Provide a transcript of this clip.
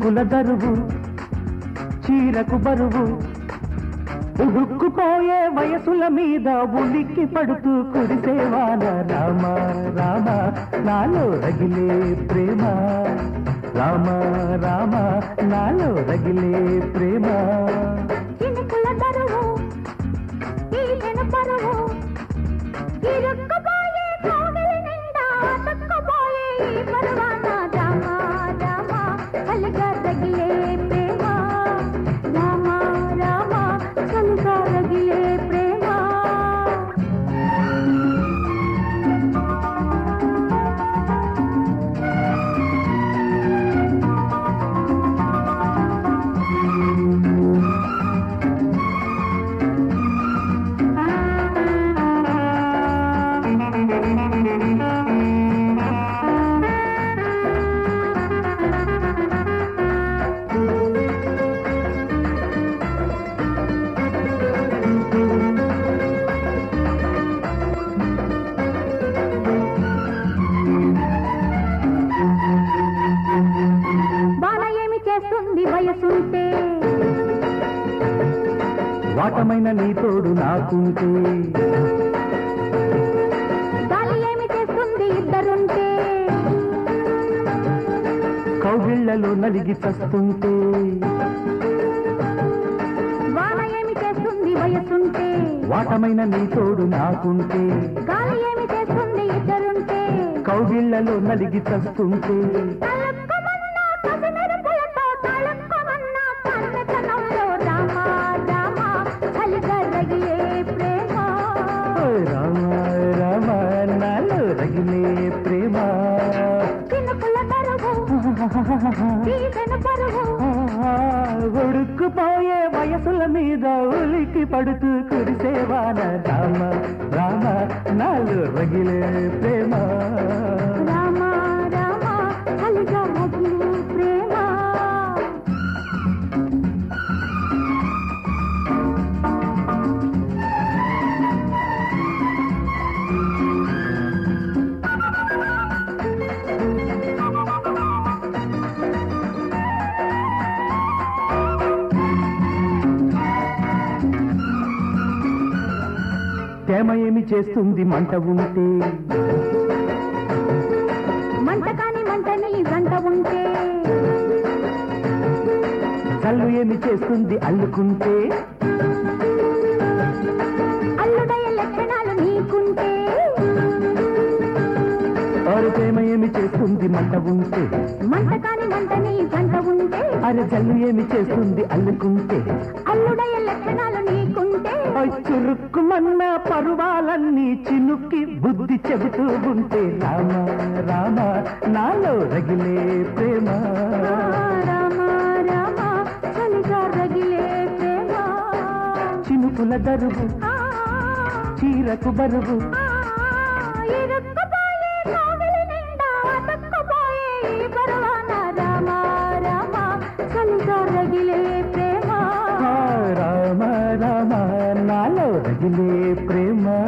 చినుకుల దరువు చీరకు బరువు ఉడుక్కుపోయే వయసుల మీద ఉలిక్కి పడుతూ కురిసేవాన రామ రామ నాలో రగిలే ప్రేమ రామ రామ నాలో రగిలే ప్రేమ చినుకుల దరువు ఈలెను పరువు ఇరుక్కుపోయే కోవెల నిండా తక్కుపోయే ఈ పరవాన రామ రామ చలిగా రగిలే ప్రేమ రామ రామ చలిగా రగిలే ప్రేమ వయసుంటే వాటమైన నీ తోడు నాకుంటే గాలి ఏమి చేస్తుంది ఇద్దరుంటే కౌగిళ్లలో నలిగి చస్తుంటే వాన ఏమి చేస్తుంది వయసుంటే వాటమైన నీ తోడు నాకుంటే గాలి ఏమి చేస్తుంది ఇద్దరుంటే కౌగిళ్లలో నలిగి చస్తుంటే ప్రేమ ఉడుక్కుపోయే వయసుల మీద ఉలికి పడుతూ కురిసేవాన రామ రామ నాలు రగిలే ప్రేమ రామ రామ చలిగా రగిలే ప్రేమ ప్రేమ ఏమి చేస్తుంది మంట ఉంటే మంట కాని మంటని గంట ఉంటే కళ్ళు ఏమి చేస్తుంది అల్లుకుంటే అల్లుడయ్య లక్షణాలు నీకుంటే అరే ప్రేమ ఏమి చేస్తుంది మంట ఉంటే మంట కాని మంటని గంట ఉంటే అరే జల్లు ఏమి చేస్తుంది అల్లుకుంటే అల్లుడయ్య లక్షణాలు నీకుంటే చురుక్కుమన్న పరువాలన్నీ చినుక్కి బుద్ధి చెబుతూ ఉంటే రామ రామ నాలో రగిలే ప్రేమ రామ రామ చలిగా రగిలే ప్రేమ చినుకుల దరువు చీరకు బరువు ఇరుక్కుపోయే కోవెల నిండా తక్కుపోయే ఈ పరవాన రామ రామ చలిగా రగిలే ప్రేమ రామ రామ నాలో రగిలే ప్రేమ